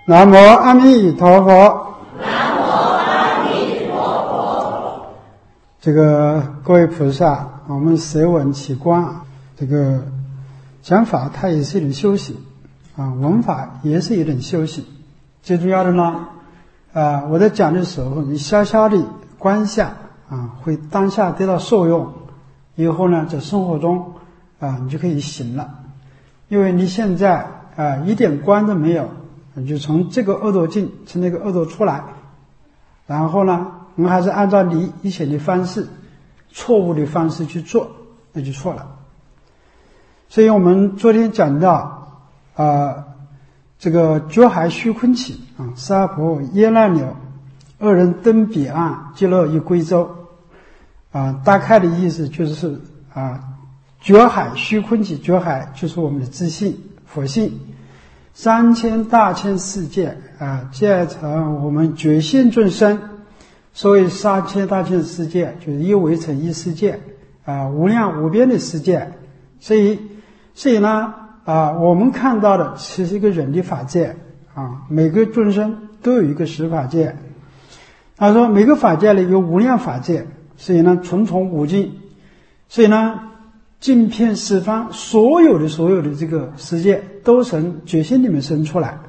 南无阿弥陀佛。 南无阿弥陀佛。 这个各位菩萨，我们舍闻其观，这个讲法它也是一种修行啊，闻法也是一种修行。最重要的呢，我在讲的时候，你小小的观想啊，会当下得到受用，以后呢，在生活中你就可以行了。因为你现在一点观都没有，你就从这个恶道进，从那个恶道出来，然后呢，我们还是按照你以前的方式，错误的方式去做，那就错了。所以我们昨天讲到这个觉海虚空起沙婆耶那流，二人登彼岸，极乐一归舟大概的意思就是觉海虚空起，觉海就是我们的自信佛性，3000大千世界建成我们觉性众生。所谓3000大千世界，就是一围成一世界无量无边的世界。所以呢我们看到的其实一个人的法界每个众生都有一个实法界。他说每个法界里有无量法界，所以呢重重无尽，所以呢尽遍十方，所有的这个世界都从觉性里面生出来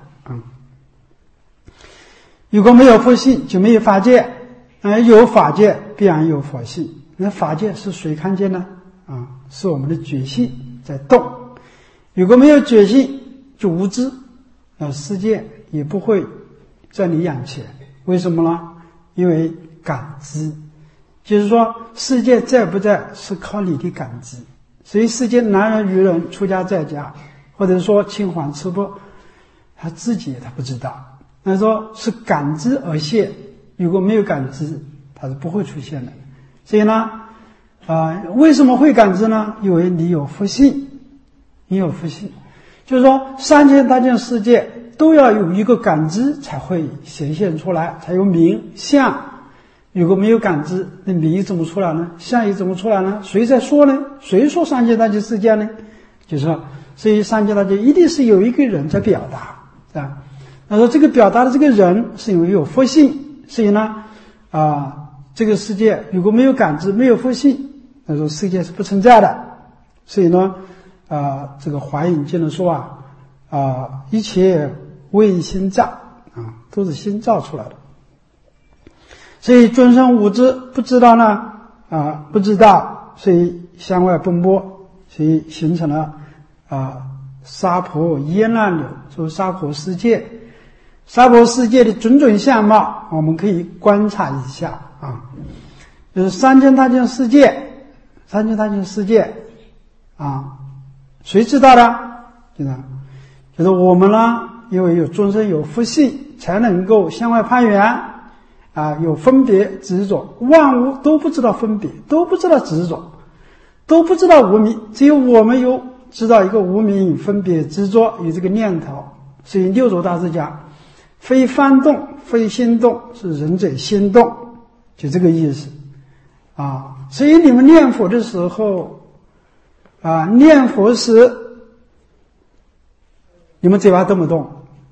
如果没有佛性，就没有法界有法界必然有佛性。那法界是谁看见呢是我们的觉性在动。如果没有觉性，就无知世界也不会在你眼前。为什么呢？因为感知，就是说世界在不在是靠你的感知。所以世间男人女人出家在家，或者说青黄赤薄，他自己他不知道。他说是感知而现，如果没有感知，它是不会出现的。所以呢为什么会感知呢？因为你有佛性，你有佛性，就是说3000大千世界都要有一个感知才会显现出来，才有名相。如果没有感知，那名怎么出来呢？相又怎么出来呢？谁在说呢？谁说3000大千世界呢？就是说，所以3000大千一定是有一个人在表达他说这个表达的这个人是因为有佛性，所以呢这个世界如果没有感知，没有佛性，他说世界是不存在的。所以呢这个华严经说一切为心造都是心造出来的。所以众生无知，不知道呢不知道，所以向外奔波，所以形成了沙婆耶那流，就是沙婆世界。沙婆世界的种种相貌我们可以观察一下就是3000大千世界谁知道的？就是我们呢，因为有众生有佛性，才能够向外攀缘有分别执着，万物都不知道分别，都不知道执着，都不知道无明，只有我们有知道一个无明分别执着有这个念头。所以六祖大师讲非幡动非心动，是仁者心动，就这个意思所以你们念佛的时候念佛时你们嘴巴动不动？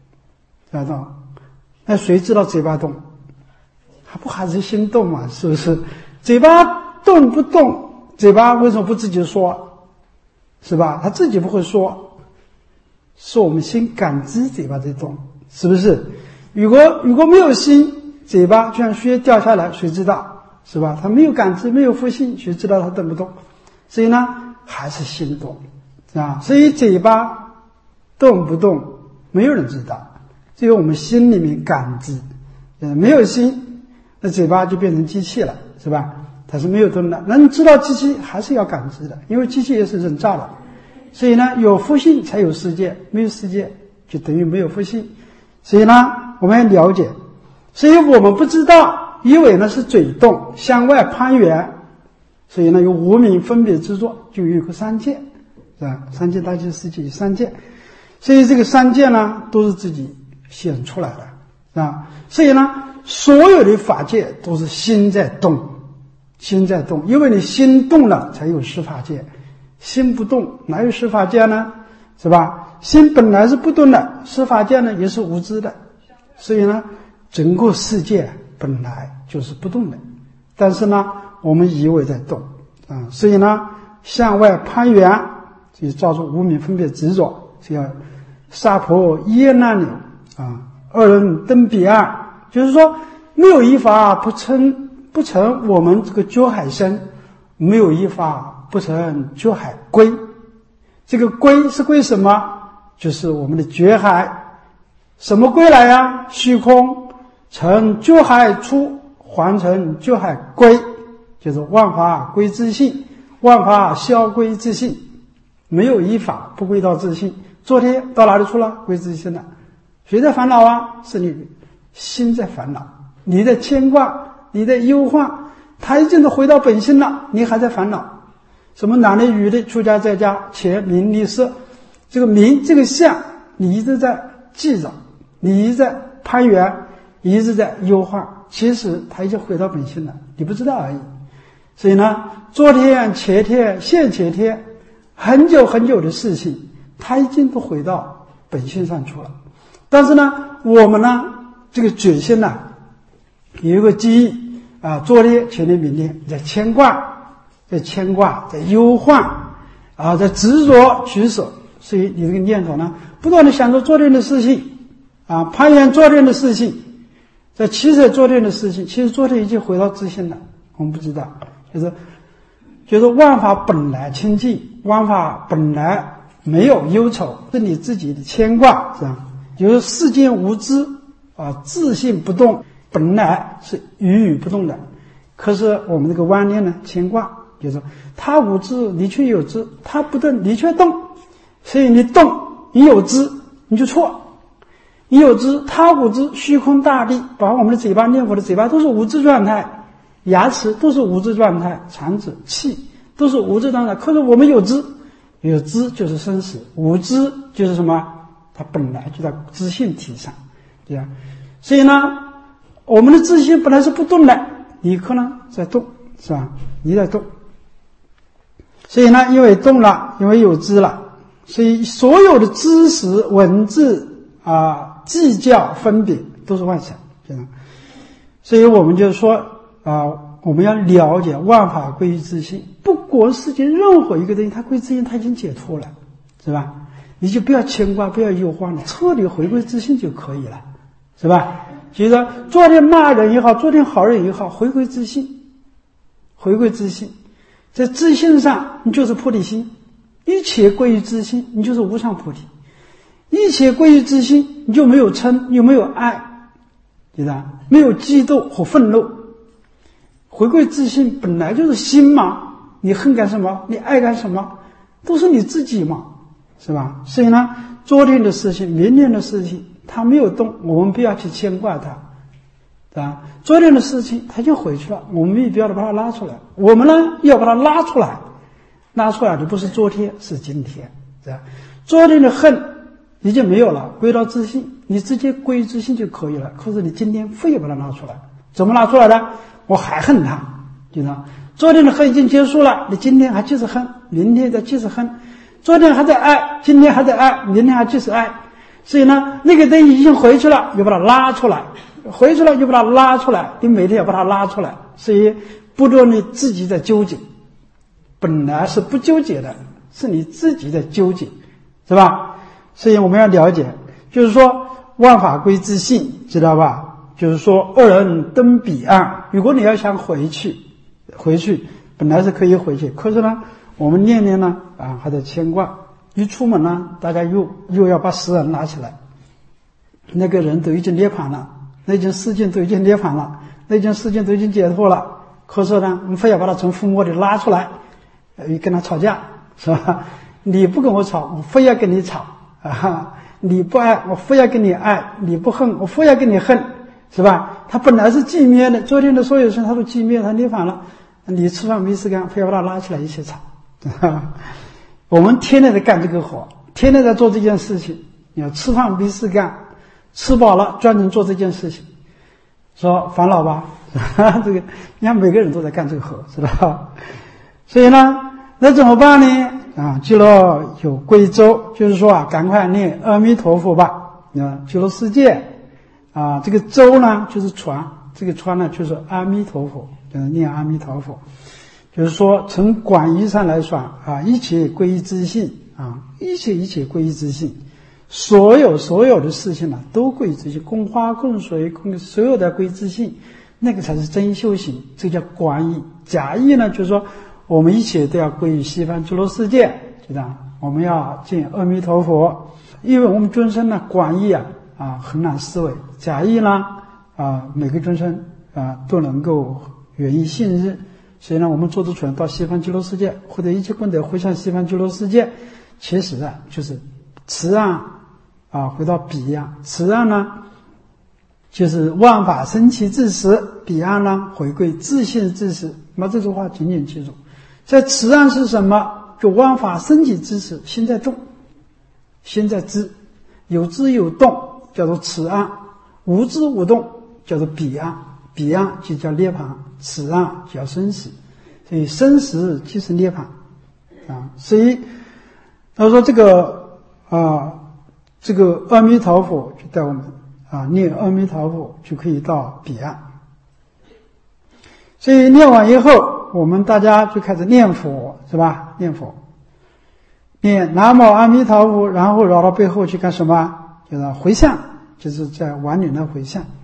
那谁知道嘴巴动？还是心动嘛？是不是？嘴巴动不动？嘴巴为什么不自己说？是吧？他自己不会说，是我们心感知嘴巴在动，是不是？如果没有心，嘴巴就像雪掉下来，谁知道？是吧？他没有感知，没有佛性，谁知道他动不动？所以呢还是心动所以嘴巴动不动没有人知道，只有我们心里面感知没有心，那嘴巴就变成机器了，是吧？它是没有动的。那你知道机器还是要感知的，因为机器也是人造的。所以呢有佛性才有世界，没有世界就等于没有佛性。所以呢我们要了解，所以我们不知道，以为呢是嘴动向外攀缘，所以呢有无明分别执着，就有一个三界3000大千世界有三界。所以这个三界呢都是自己显出来的所以呢所有的法界都是心在动，因为你心动了才有十法界，心不动哪有十法界呢？是吧？心本来是不动的，十法界呢也是无知的， 所以呢，整个世界本来就是不动的，但是呢，我们以为在动啊，所以呢，向外攀缘就造出无明分别执着，这叫杀婆耶那牛啊，二人登彼岸，就是说没有一法不成我们这个觉海身，没有一法不成觉海归。这个归是归什么？就是我们的觉海。什么归来啊？虚空成觉海出，还成觉海归，就是万法归自性，万法消归自性，没有一法不归到自性。昨天到哪里去了？归自性了。谁在烦恼啊？是你心在烦恼，你在牵挂，你在忧患，他已经都回到本性了，你还在烦恼。什么男的女的，出家在家，钱名利色，这个名这个相，你一直在记着，你一直在攀缘，一直在忧患，其实他已经回到本性了，你不知道而已。所以呢，昨天前天现前天很久很久的事情，他已经都回到本性上去了。但是呢，我们呢，这个觉性呢，有一个记忆啊，昨天前天明天在牵挂，在忧患啊，在执着取舍，所以你这个念头呢，不断的想着昨天的事情啊，攀缘昨天的事情，在取舍昨天的事情，其实昨天已经回到自性了，我们不知道，就是万法本来清净，万法本来没有忧愁，是你自己的牵挂，是吧？就是世间无知啊，自性不动，本来是语不动的，可是我们这个观念呢，牵挂，就是他无知，你却有知；他不动，你却动。所以你动，你有知，你就错；你有知，他无知。虚空大地，把我们的嘴巴念佛的嘴巴都是无知状态，牙齿都是无知状态，肠子、气都是无知状态。可是我们有知，有知就是生死，无知就是什么？它本来就在自性体上，对吧？所以呢，我们的自性本来是不动的，你可能在动，是吧？你在动，所以呢，因为动了，因为有知了，所以所有的知识、文字啊、计较、分别都是妄想，对吧？所以我们就说啊，我们要了解万法归于自性，不管世界任何一个东西，它归自性，它已经解脱了，是吧？你就不要牵挂，不要忧患了，彻底回归自性就可以了，是吧？就是说，昨天骂人也好，昨天好人也好，回归自性，回归自性，在自性上你就是菩提心，一切归于自性，你就是无上菩提；一切归于自性，你就没有嗔，又没有爱，对吧？没有嫉妒和愤怒。回归自性本来就是心嘛，你恨干什么？你爱干什么？都是你自己嘛。是吧？所以呢，昨天的事情、明天的事情，它没有动，我们不要去牵挂它，对吧？昨天的事情它就回去了，我们也不要把它拉出来。我们呢，要把它拉出来，拉出来的不是昨天，是今天，对吧？昨天的恨已经没有了，归到自性，你直接归于自性就可以了。可是你今天非要把它拉出来，怎么拉出来的？我还恨他，对吧？昨天的恨已经结束了，你今天还继续恨，明天再继续恨。昨天还在爱，今天还在爱，明天还继续爱，所以呢，那个东西已经回去了，又把它拉出来，回去了又把它拉出来，你每天要把它拉出来，所以不论你自己在纠结，本来是不纠结的，是你自己在纠结，是吧？所以我们要了解，就是说万法归自性，知道吧？就是说二人登彼岸，如果你要想回去本来是可以回去，可是呢，我们念念呢啊还在牵挂，一出门呢，大家又要把死人拿起来，那个人都已经涅槃了，那件事情都已经涅槃了，那件事情都已经解脱了，可是呢，你非要把他从覆没里拉出来，跟他吵架，是吧？你不跟我吵，我非要跟你吵啊！你不爱，我非要跟你爱；你不恨，我非要跟你恨，是吧？他本来是寂灭的，昨天的所有事他都寂灭，他涅槃了。你吃饭没事干，非要把他拉起来一起吵。我们天天在干这个活，天天在做这件事情。你要吃饭没事干，吃饱了专门做这件事情，说烦恼吧，这个你看每个人都在干这个活，知道？所以呢，那怎么办呢？啊，极乐有归舟，就是说啊，赶快念阿弥陀佛吧。啊，极乐世界这个舟呢就是船，这个船呢就是阿弥陀佛，就是念阿弥陀佛。就是说从广义上来说一切归依自性一切归依自性，所有的事情都归依自性，供花供水所有的归依自性，那个才是真修行，这叫广义。假义呢就是说我们一切都要归于西方极乐世界，就这样，我们要见阿弥陀佛。因为我们众生呢广义很难思维，假义呢每个众生都能够愿意信任，所以呢我们做得出来到西方极乐世界，或者一切功德回向西方极乐世界，其实就是此岸回到彼岸，此岸呢就是万法生起之时，彼岸呢回归自性之时。那么这句话紧紧记住，在此岸是什么？就万法生起之时，心在动，心在知，有知有动叫做此岸，无知无动叫做彼岸，彼岸就叫涅槃，此岸叫生死。所以生死即是涅槃所以他说这个阿弥陀佛就带我们念阿弥陀佛就可以到彼岸。所以念完以后，我们大家就开始念佛，是吧？念佛，念南无阿弥陀佛，然后绕到背后去干什么？就是回向，就是在亡灵的回向。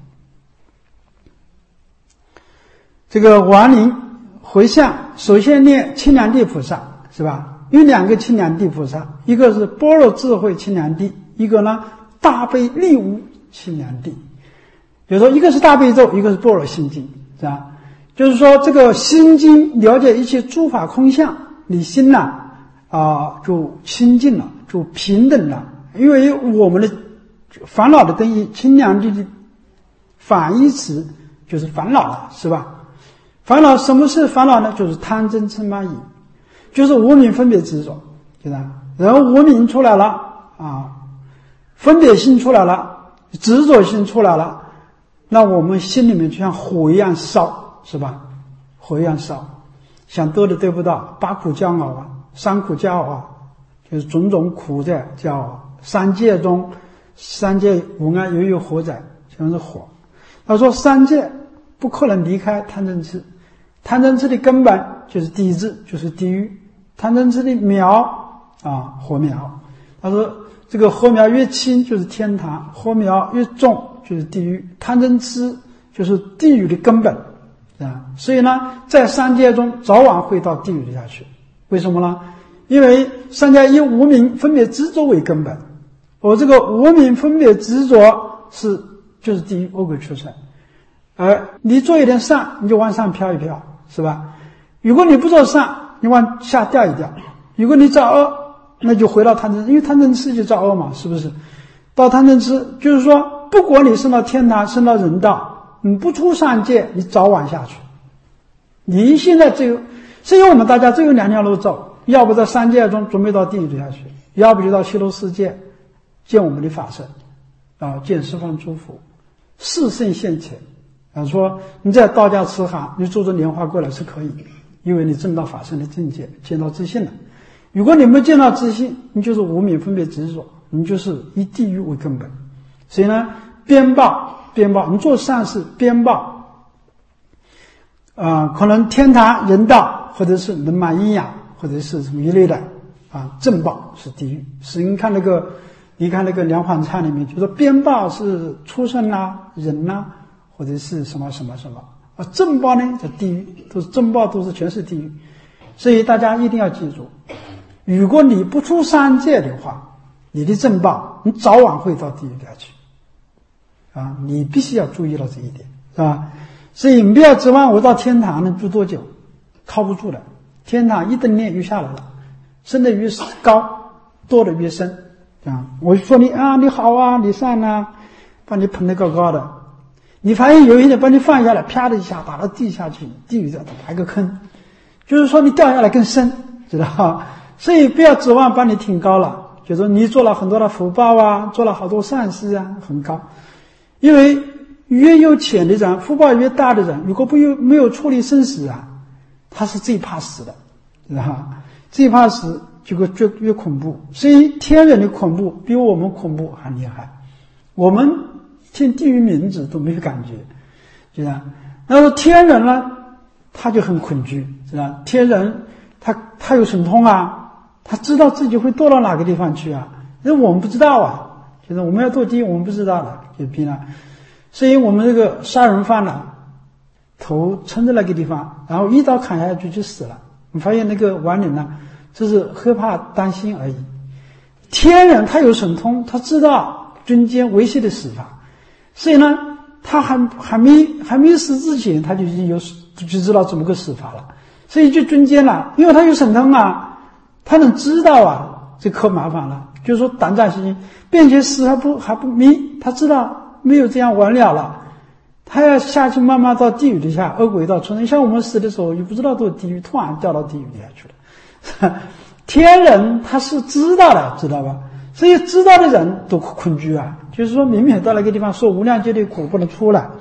这个亡灵回向，首先念清凉地菩萨，是吧？有两个清凉地菩萨，一个是般若智慧清凉地，一个呢大悲力无清凉地。比如说一个是大悲咒，一个是般若心经，是吧？就是说这个心经了解一切诸法空相，你心呢就清净了，就平等了。因为我们的烦恼的定义，清凉地的反义词就是烦恼了，是吧？烦恼，什么是烦恼呢？就是贪嗔痴慢疑，就是无明分别执着，对吧？然后无明出来了分别心出来了，执着心出来了，那我们心里面就像火一样烧，是吧？火一样烧，想得的得不到，八苦煎熬三苦煎熬就是种种苦在煎熬。三界中，三界无碍犹有火在，全是火。他说三界不可能离开贪嗔痴，贪嗔痴的根本就是第一智，就是地狱。贪嗔痴的苗火苗。他说这个火苗越轻就是天堂，火苗越重就是地狱。贪嗔痴就是地狱的根本所以呢在三界中早晚会到地狱里下去。为什么呢？因为三界以无明分别执着为根本，我这个无明分别执着就是地狱恶鬼畜生。而你做一点善，你就往上飘一飘，是吧？如果你不做善，你往下掉一掉。如果你造恶，那就回到贪嗔，因为贪嗔痴就造恶嘛，是不是？到贪嗔痴就是说，不管你升到天堂，升到人道，你不出三界，你早晚下去。你现在所以我们大家只有两条路走，要不在三界中准备到地狱里下去，要不就到西流世界见我们的法身见十方诸佛，四圣现前说你在道家慈航，你坐着莲花过来是可以，因为你证到法身的境界，见到自性了。如果你没见到自性，你就是无明分别执着，你就是以地狱为根本。所以呢鞭报，你做善事鞭报可能天堂人道，或者是人满阴阳，或者是什么一类的正报是地狱。是你看那个梁皇忏里面就说鞭报是畜生人或者是什么什么什么正报呢在地狱，都是正报，都是全是地狱。所以大家一定要记住，如果你不出三界的话，你的正报你早晚会到地狱里去你必须要注意到这一点，是吧？所以你不要指望我到天堂能住多久，靠不住的。天堂一等念就下来了，升得越高，多的越深我说你你好你善把你捧得高高的，你发现有一天把你放下来，啪的一下打到地下去，地狱再打一个坑，就是说你掉下来更深，知道？所以不要指望把你挺高了，就是说你做了很多的福报做了好多善事很高。因为越有钱的人，福报越大的人，如果没有处理生死他是最怕死的，知道？最怕死就越恐怖。所以天人的恐怖比我们恐怖还厉害。我们听地狱名字都没有感觉，就这样。然后天人呢，他就很恐惧，是吧？天人他有神通啊，他知道自己会堕到哪个地方去啊，因为我们不知道啊，就是我们要堕地狱，我们不知道的，就逼了。所以我们这个杀人犯呢，头撑在那个地方，然后一刀砍下去就死了。你发现那个亡灵呢，就是害怕担心而已。天人他有神通，他知道军间维系的死法，所以呢，他还没死之前，他就知道怎么个死法了。所以就军间了，因为他有神通啊，他能知道啊，这可麻烦了。就是说胆战心惊，并且死还不明，他知道没有这样完了，他要下去慢慢到地狱底下，恶鬼道存。像我们死的时候也不知道堕地狱，突然掉到地狱底下去了。天人他是知道的，知道吧？所以知道的人都恐惧啊，就是说明明到那个地方受无量劫的苦不能出来，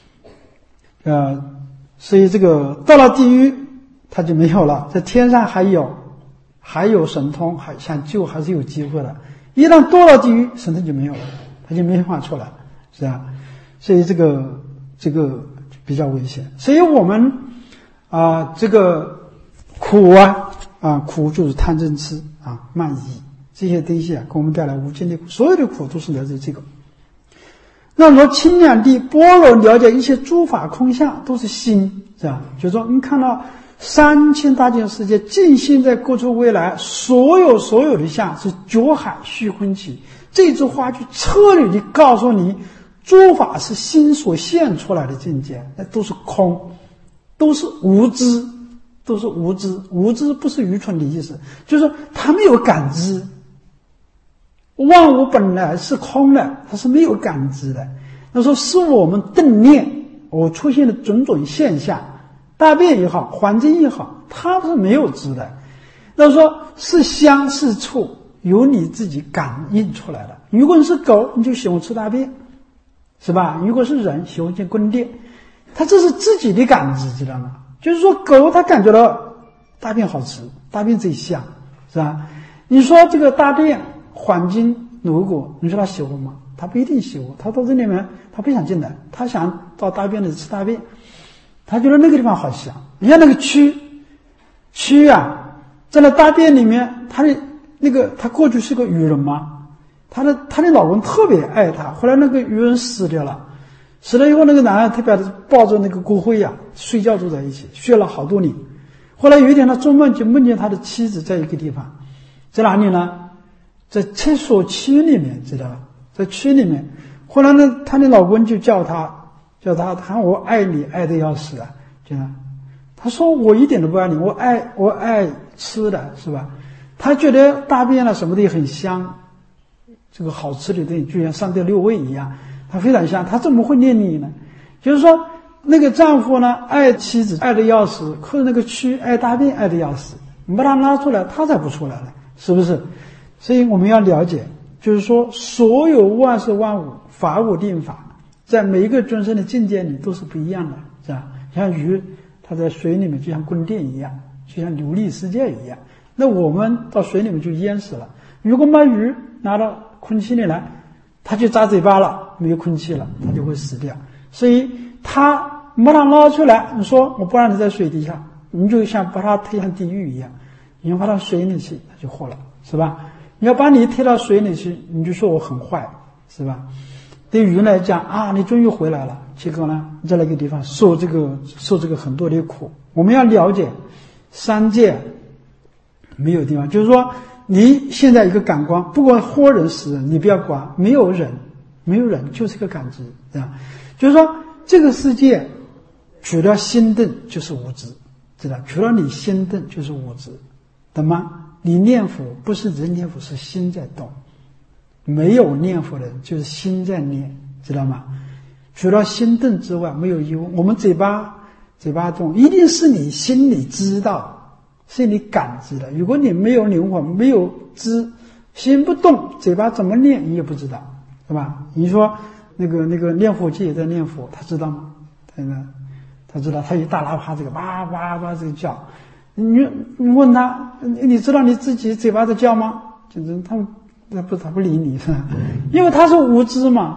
所以这个到了地狱他就没有了，在天上还有神通，想救还是有机会的。一旦堕到地狱，神通就没有了，他就没法出来，是吧？所以这个比较危险。所以我们这个苦苦就是贪嗔痴慢疑这些东西给我们带来无尽的苦，所有的苦都是来自这个。那么清凉地般若了解一切诸法空相都是心，是吧？就是说你看到3000大千世界尽心在各处未来，所有的相是觉海虚空起。这句话就彻底地告诉你，诸法是心所现出来的境界，那都是空，都是无知，都是无知。无知不是愚蠢的意思，就是说他没有感知。万物本来是空的，它是没有感知的。那说是我们顿念出现的种种现象，大便也好，环境也好，它是没有知的。那说是香是触，由你自己感应出来的。如果你是狗，你就喜欢吃大便，是吧？如果是人，喜欢去宫殿，它这是自己的感知，知道吗？就是说狗它感觉到大便好吃，大便最香，是吧？你说这个大便环境如果你说他喜欢吗？他不一定喜欢，他到这里面他不想进来，他想到大便里吃大便，他觉得那个地方好香。你像那个蛆啊，在那大便里面，他过去是个渔人嘛，他的老公特别爱他，后来那个渔人死掉了以后，那个男人特别抱着那个骨灰睡觉住在一起，睡了好多年。后来有一天他做梦就梦见他的妻子在一个地方，在哪里呢？在厕所区里面，知道吧？在区里面。后来呢，他的老公就叫他喊我爱你，爱得要死啊！这样，他说我一点都不爱你，我爱吃的，是吧？他觉得大便了什么的很香，这个好吃的东西就像上帝六味一样，他非常香，他怎么会念你呢？就是说，那个丈夫呢爱妻子爱得要死，可是那个蛆爱大便爱得要死，你把它拉出来，他才不出来了，是不是？所以我们要了解，就是说所有万事万物法无定法，在每一个众生的境界里都是不一样的，是吧？像鱼它在水里面就像宫殿一样，就像流离世界一样，那我们到水里面就淹死了。如果把鱼拿到空气里来，它就扎嘴巴了，没有空气了，它就会死掉。所以它把它捞出来，你说我不让你在水底下，你就像把它推向地狱一样，你要把它水里去，它就活了，是吧？你要把你推到水里去，你就说我很坏，是吧？对鱼来讲你终于回来了，结果呢，你在那个地方受这个很多的苦。我们要了解三界没有地方，就是说你现在一个感官，不管活人死人，你不要管，没有人就是个感知，对吧？就是说这个世界除了心动就是无知，知道？除了你心动就是无知，懂吗？你念佛不是人念佛，是心在动。没有念佛的人就是心在念，知道吗？除了心动之外没有义务。我们嘴巴动，一定是你心里知道，是你感知的。如果你没有灵魂，没有知，心不动，嘴巴怎么念你也不知道，对吧？你说那个念佛界也在念佛，他知道吗？他知道，他一大喇叭这个叭叭叭这个叫，你问他，你知道你自己嘴巴在叫吗？就是他不理你，是吧？因为他是无知嘛，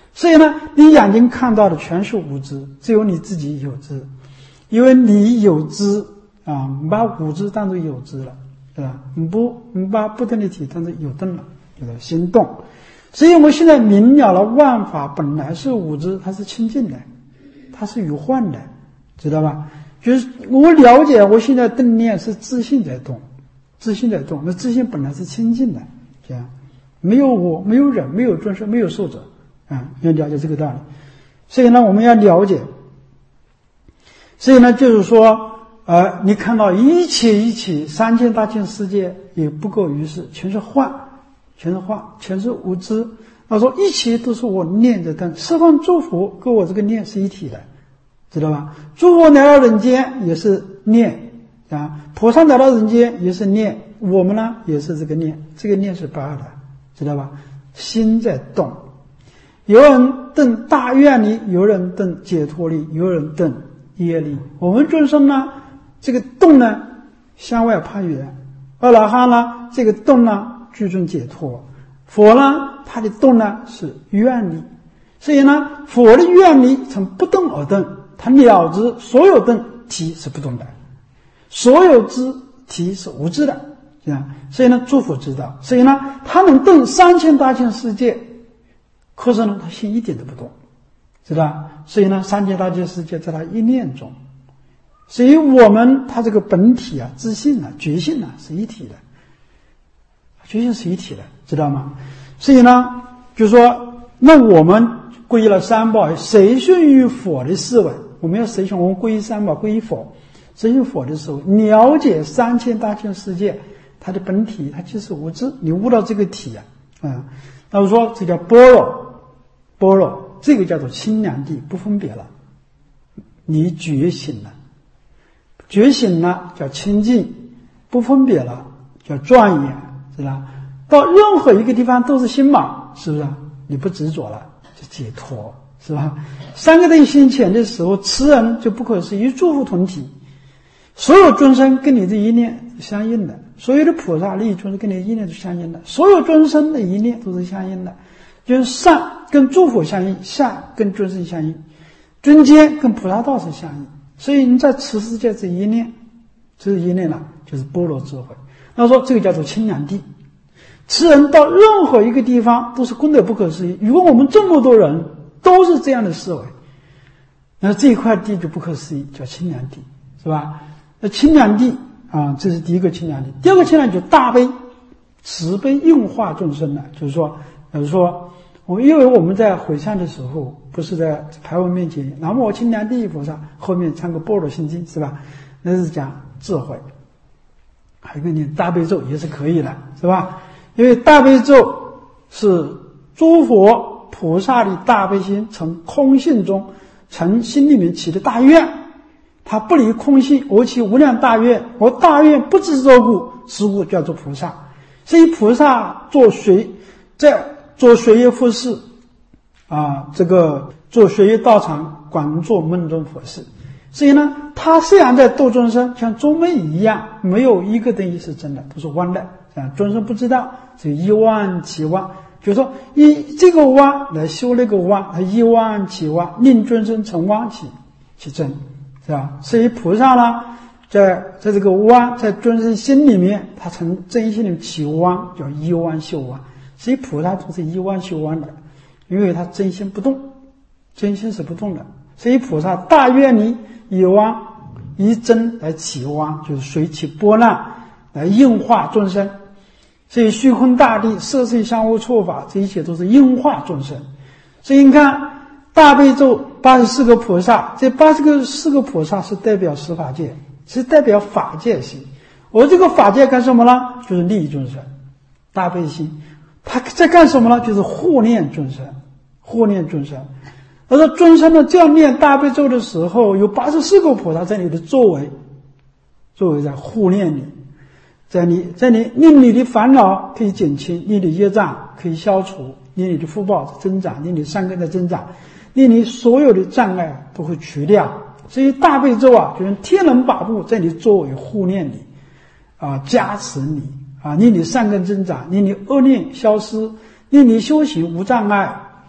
所以呢，你眼睛看到的全是无知，只有你自己有知，因为你有知啊，你把无知当作有知了，对吧？你把不动的体当作有动了，有了心动。所以我们现在明了了万法本来是无知，它是清净的，它是有幻的，知道吧？就是我了解，我现在动念是自信在动，自信在动，那自信本来是清净的，这样没有我，没有人，没有众生，没有受者啊，要了解这个道理。所以呢，我们要了解。所以呢，就是说，你看到一切三千大千世界也不过于是，全是幻，全是幻，全是无知。他说一切都是我念着的，十方诸佛跟我这个念是一体的，知道吧？诸佛来到人间也是念啊，菩萨来到人间也是念，我们呢也是这个念，这个念是不二的，知道吧？心在动，有人顿大愿力，有人顿解脱力，有人顿业力。我们众生呢，这个动呢向外攀缘，阿罗汉呢这个动呢居中解脱，佛呢他的动呢是愿力。所以呢，佛的愿力从不动而动，他了知所有动体是不动的，所有知体是无知的，这样。所以呢，诸佛知道，所以呢，他能动三千大千世界，可是呢，他心一点都不动，知道？所以呢，三千大千世界在他一念中。所以我们他这个本体啊、自信啊、觉性啊是一体的，觉性是一体的，知道吗？所以呢，就是说，那我们皈依了三宝，随顺于佛的思维，我们要随顺，我们皈依三宝，皈依佛，随顺佛的思维，了解三千大千世界，它的本体，它就是无知，你悟到这个体啊，那我说这叫般若，这个叫做清凉地，不分别了，你觉醒了，觉醒了叫清净，不分别了叫庄严，是吧？到任何一个地方都是心嘛，是不是？你不执着了，就解脱，是吧？三个灯现前的时候，此人就不可思议，诸佛同体，所有众生跟你的一念是相应的，所有的菩萨利益众生跟你的一念是相应的，所有众生的一念都是相应的，就是善跟诸佛相应，善跟众生相应，尊坚跟菩萨道是相应。所以你在此世界这一念，这一念呢，就是般若智慧。那说这个叫做清凉地。此人到任何一个地方都是功德不可思议。如果我们这么多人都是这样的思维，那这一块地就不可思议，叫清凉地，是吧？那清凉地啊，这是第一个清凉地。第二个清凉地就大悲，慈悲应化众生呢，就是说，因为我们在回向的时候，不是在牌位面前南无清凉地菩萨，后面唱个般若心经，是吧？那是讲智慧。还有一个念大悲咒也是可以的，是吧？因为大悲咒是诸佛菩萨的大悲心从空性中，从心里面起的大愿，他不离空性，而其无量大愿，而大愿不知作故，是故叫做菩萨。所以菩萨在做学业佛事啊，这个做学业道场，广做梦中佛事。所以呢，他虽然在度众生，像中妹一样，没有一个东西是真的，都是妄的啊。众生不知道，所以一妄其妄，就是说以这个妄来修那个妄，他一妄其妄，令众生成妄其真，是吧？所以菩萨呢，在这个妄，在众生心里面，他从真心里面起妄，叫一妄修妄。所以菩萨都是一妄修妄的，因为他真心不动，真心是不动的。所以菩萨大愿力以妄以真来起妄，就是随其波浪来应化众生。所以虚空大地色身相互错法，这一切都是应化众生。所以你看大悲咒84个菩萨，这84个菩萨是代表十法界，是代表法界心。而这个法界干什么呢？就是利益众生，大悲心。他在干什么呢？就是护念众生，护念众生。他说众生呢，这样念大悲咒的时候，有84个菩萨在你的周围在护念你，在你令你的烦恼可以减轻，令你的业障可以消除，令你的福报在增长，令你善根在增长，令你所有的障碍都会除掉。所以大悲咒啊，就是天人把部在你周围护念你啊，加持你啊，令你善根增长，令你恶念消失，令你修行无障碍。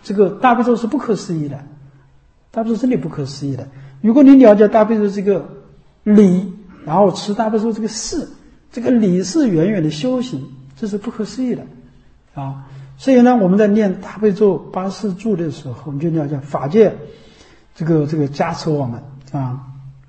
这个大悲咒是不可思议的，大悲咒真的不可思议的。如果你了解大悲咒这个理，然后持大悲咒这个事，这个理是远远的修行，这是不可思议的啊。所以呢，我们在念大悲咒84咒的时候，你就了解法界这个加持我们啊。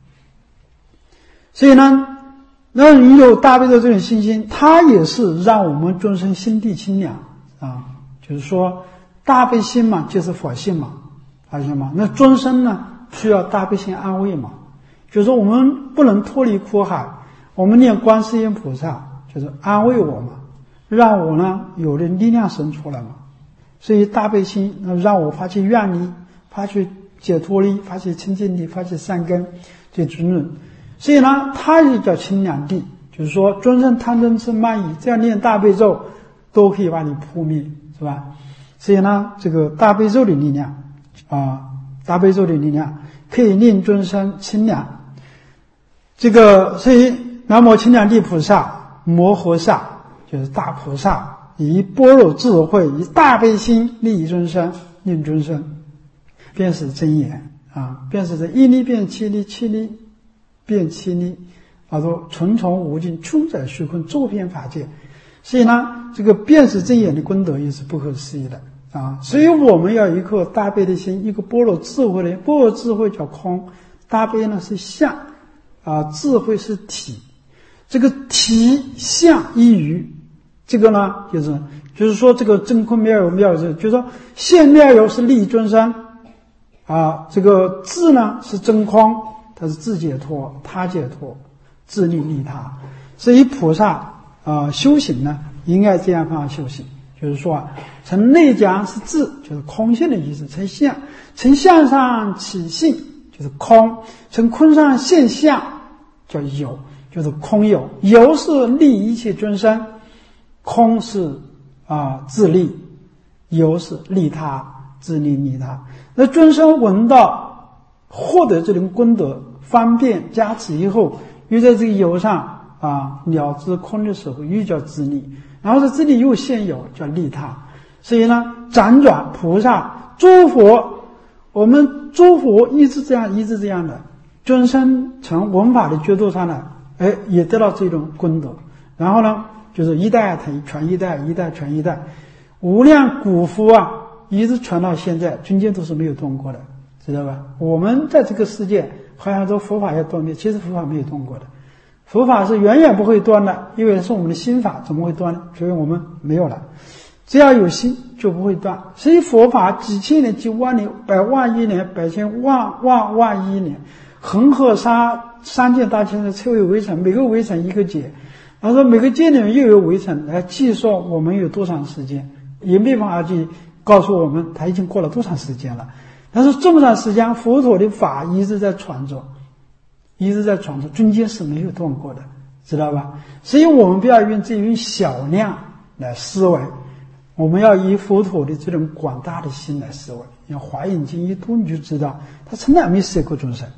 所以呢，那你有大悲咒这种信心，它也是让我们众生心地清凉啊。就是说，大悲心嘛，就是佛性嘛，发现吗？那众生呢，需要大悲心安慰嘛。就是说，我们不能脱离苦海，我们念观世音菩萨，就是安慰我嘛，让我呢有了力量生出来嘛。所以大悲心让我发起愿力，发起解脱力，发起清净力，发起善根，这尊论。所以呢，它也叫清凉地，就是说众生贪嗔痴慢疑，这样念大悲咒都可以把你扑灭，是吧？所以呢，这个大悲咒的力量大悲咒的力量可以令众生清凉。这个所以南无清凉地菩萨摩诃萨，就是大菩萨，以般若智慧，以大悲心利益众生，令众生便是真言啊，便是这一力变七力，七力变七力，说重重无尽，穷在虚空，周遍法界。所以呢，这个便是真言的功德也是不可思议的啊。所以我们要一颗大悲的心，一个般若智慧的，般若智慧叫空，大悲呢是相智慧是体，这个体相一于，这个呢就是说这个真空妙有妙有，就是说现妙有是利益众生这个智呢是真空，它是自解脱，他解脱，自利利他。所以菩萨修行呢，应该这样方法修行，就是说从内讲是智，就是空性的意思；从相上起性，就是空；从空上现相，叫有，就是空有。有是利一切众生，空是自利，有是利他，自利利他。那众生闻到获得这种功德方便加持以后，又在这个有上了知空的时候，又叫自利，然后在这里又现有，叫利他。所以呢，辗转菩萨诸佛，我们诸佛一直这样的，众生从闻法的角度上呢，也得到这种功德。然后呢，就是一代传一代，一代传一代，无量古佛一直传到现在，中间都是没有断过的，知道吧？我们在这个世界好像说佛法要断灭，其实佛法没有断过的，佛法是远远不会断的，因为是我们的心法，怎么会断呢？所以我们没有了，只要有心就不会断。所以佛法几千年、几万年、百万亿年、百千万亿年，恒河三界大千的彻位围城，每个围城一个劫，然后说每个界里面又有围城来计算我们有多长时间，也没办法去告诉我们他已经过了多长时间了。但是这么长时间，佛陀的法一直在传着，中间是没有断过的，知道吧？所以我们不要用这种小量来思维，我们要以佛陀的这种广大的心来思维。像华严经一读你就知道，他从来没舍过众生。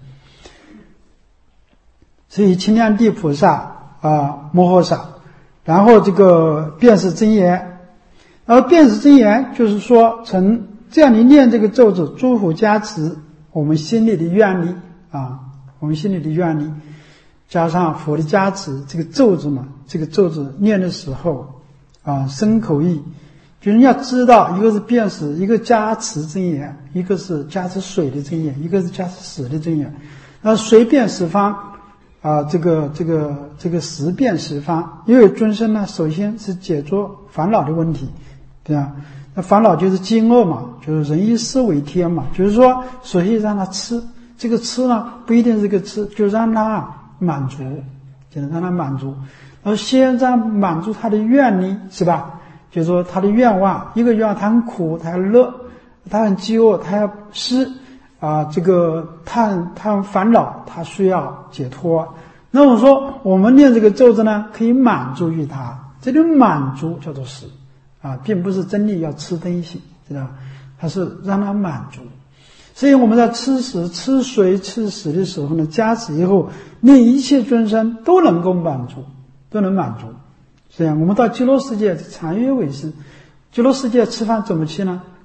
所以清凉地菩萨摩诃萨，然后这个便是真言，然后便是真言就是说，从这样你念这个咒子，诸佛加持我们心里的愿力我们心里的愿力，加上佛的加持，这个咒子嘛，这个咒子念的时候身口意，就是你要知道，一个是便是，一个加持真言，一个是加持水的真言，一个是加持死的真言。那随便十方这个十变十方，因为众生呢，首先是解脱烦恼的问题，对吧？那烦恼就是饥饿嘛，就是人以食为天嘛，就是说首先让他吃，这个吃呢不一定是个吃，就让他满足，就是让他满足，然后先让满足他的愿力，是吧？就是说他的愿望，一个愿望他很苦，他很乐，他很饥饿，他要吃这个他很烦恼，他需要解脱。那我说我们念这个咒子呢，可以满足于他，这种满足叫做食并不是真理要吃东西，知道吧？它是让他满足。所以我们在吃食、吃水、吃食的时候呢，加持以后，令一切众生都能够满足，都能满足。这样我们到极乐世界长约为师，极乐世界吃饭怎么吃呢？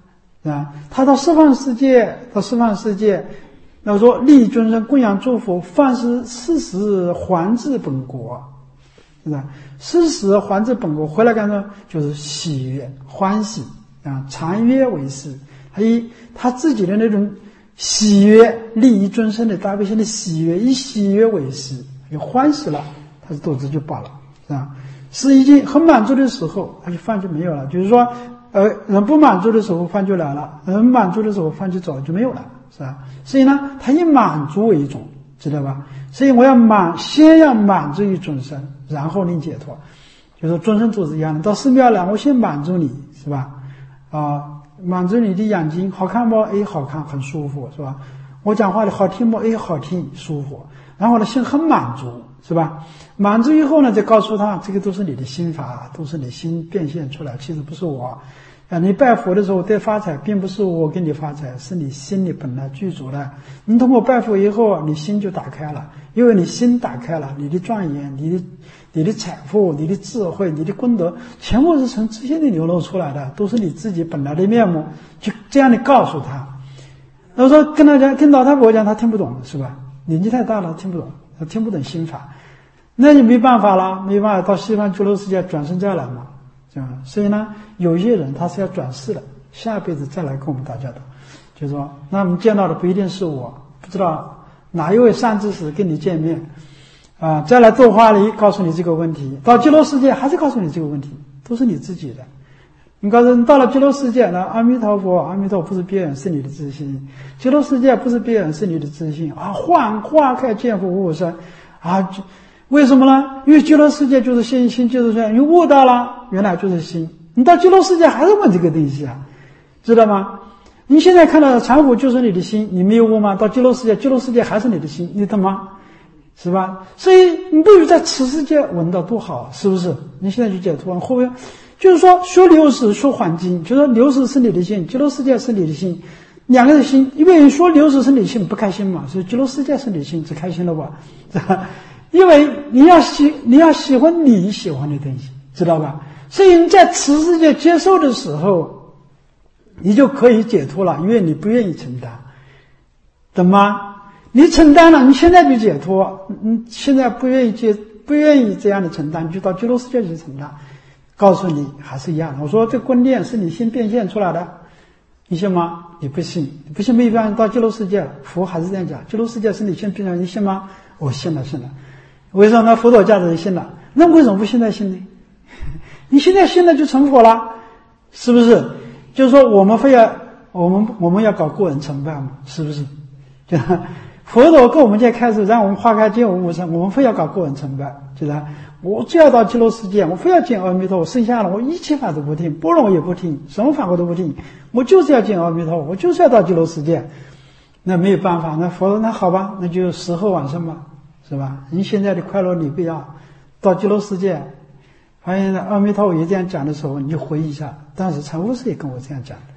啊，他到十方世界，那说利益众生，供养诸佛，凡是事实还至本国，是吧？事实还至本国回来干什么？就是喜悦、欢喜啊，常悦为师。以他自己的那种喜悦，利益众生的大悲心的喜悦，以喜悦为师，就欢喜了，他的肚子就饱了，是吧？是已经很满足的时候，他就饭就没有了。就是说，人不满足的时候，饭就来了；人满足的时候，饭就走了，就没有了，是吧？所以呢，他以满足为重，知道吧？所以我先要满足于众生，然后你解脱。就是众生都是一样的，到寺庙来，我先满足你，是吧？满足你的眼睛好看不？哎，好看，很舒服，是吧？我讲话的好听不？哎，好听，舒服。然后呢，心很满足，是吧？满足以后呢，再告诉他，这个都是你的心法，都是你心变现出来，其实不是我。你拜佛的时候得发财，并不是我给你发财，是你心里本来具足的。你通过拜佛以后，你心就打开了，因为你心打开了，你的庄严，你的财富，你的智慧，你的功德，全部是从这些里流露出来的，都是你自己本来的面目。就这样的告诉他。我说跟他讲，跟老太婆讲，他听不懂，是吧？年纪太大了，听不懂，他听不懂心法，那就没办法了，没办法到西方极乐世界转生再来嘛。所以呢，有些人他是要转世的，下辈子再来跟我们打交道。就是说，那我们见到的不一定是我，不知道哪一位善知识跟你见面再来做花梨，告诉你这个问题，到极乐世界还是告诉你这个问题，都是你自己的。你告诉你到了极乐世界呢，阿弥陀佛，阿弥陀佛不是别人，是你的自心。极乐世界不是别人，是你的自心花开见佛无我身为什么呢？因为极乐世界就是心，心就是心，你悟到了，原来就是心。你到极乐世界还是问这个东西知道吗？你现在看到的禅法就是你的心，你没有悟吗？到极乐世界，极乐世界还是你的心，你懂吗？是吧？所以你不如在此世界闻到多好，是不是？你现在就解脱，后面就是说学流识，学环境，就是说流识是你的心，极乐世界是你的心，两个的心，因为你说流识是你的心不开心嘛，所以极乐世界是你的心，只开心了吧？是吧？因为你要喜欢你喜欢的东西，知道吧？所以你在此世界接受的时候，你就可以解脱了，因为你不愿意承担，懂吗？你承担了，你现在就解脱。你现在不愿意这样的承担，就到极乐世界去承担。告诉你还是一样的。我说这观念是你心变现出来的，你信吗？你不信，你不信没办法，到极乐世界了。佛还是这样讲，极乐世界是你心变现，你信吗？我信了。为什么呢？佛陀教的人信了，那为什么不现在信呢？你现在信了就成佛了，是不是？就是说我们要搞个人成败嘛，是不是？就佛陀跟我们在开始让我们花开见无生，我们非要搞个人成败，就是我只要到极乐世界，我非要见阿弥陀佛，剩下了我一切法都不听，般若也不听，什么法我都不听，我就是要见阿弥陀佛，我就是要到极乐世界。那没有办法，那佛那好吧，那就时候往生吧，是吧？你现在的快乐你不要，到极乐世界发现阿弥陀佛也这样讲的时候，你就回忆一下，当时禅悟师也跟我这样讲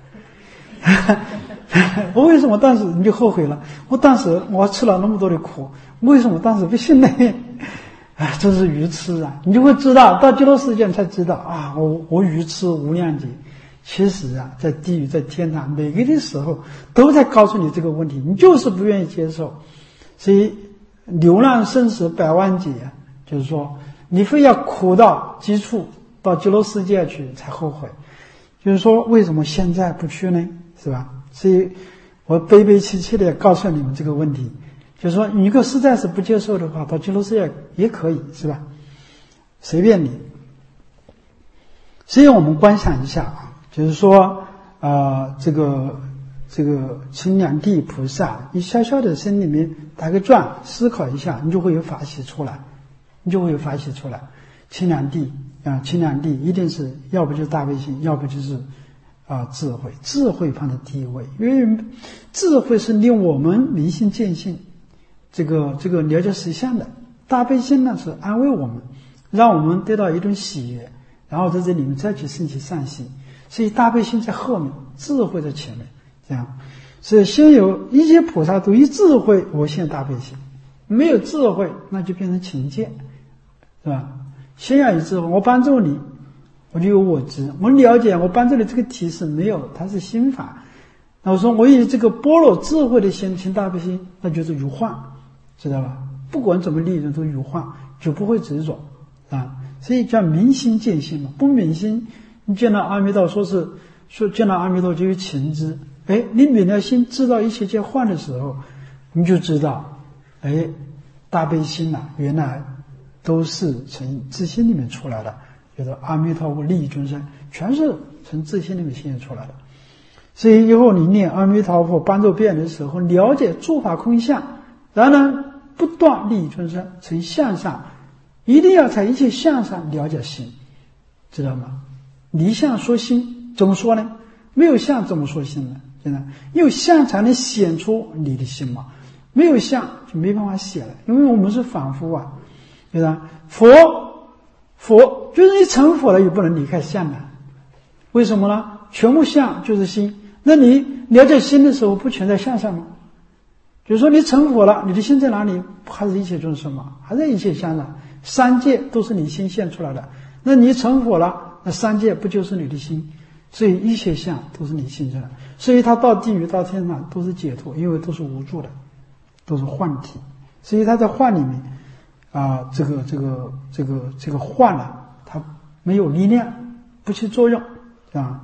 我为什么当时你就后悔了？我当时我吃了那么多的苦，为什么当时不信呢？真是愚痴啊！你就会知道，到极乐世界才知道我愚痴无量劫。其实在地狱在天堂每个的时候都在告诉你这个问题，你就是不愿意接受。所以流浪生死百万劫，就是说你非要苦到极处，到极乐世界去才后悔。就是说为什么现在不去呢？是吧？所以我悲悲戚戚的告诉你们这个问题，就是说你如果实在是不接受的话，到极乐世界也可以，是吧？随便你。所以我们观想一下就是说这个清凉地菩萨，你小小的心里面打个转，思考一下，你就会有法喜出来，清凉地清凉地一定是要不就是大悲心，要不就是智慧放在第一位，因为智慧是令我们明心见性，这个了解实相的。大悲心呢是安慰我们，让我们得到一种喜悦，然后在这里面再去升起善心。所以大悲心在后面，智慧在前面，这样。所以先有一切菩萨都以智慧我现大悲心，没有智慧那就变成情见，是吧？先要有智慧，我帮助你，我就有我执，我了解我帮助你这个提示没有，它是心法， 那我说我以这个般若智慧的心行大悲心，那就是如幻，知道吧？不管怎么利益都如幻，就不会执着啊。所以叫明心见性嘛。不明心，你见到阿弥陀说见到阿弥陀就有情知，你明了心知道一切皆幻的时候，你就知道，大悲心原来都是从自心里面出来的，就是阿弥陀佛利益众生，全是从自心里面显现出来的。所以以后你念阿弥陀佛般若遍的时候，了解诸法空相，然后不断利益众生，从相上，一定要在一切相上了解心，知道吗？离相说心，怎么说呢？没有相怎么说心呢？真的，有相才能显出你的心嘛，没有相就没办法显了，因为我们是凡夫啊，对吧？佛就是你成佛了也不能离开相的，为什么呢？全部相就是心，那你了解心的时候不全在相上吗？就是说你成佛了，你的心在哪里？还是一切众生嘛，还在一切相上，三界都是你心现出来的，那你成佛了，那三界不就是你的心？所以一切相都是你心出来的，所以他到地狱到天堂都是解脱，因为都是无助的，都是幻体，所以他在幻里面这个幻它没有力量，不起作用啊。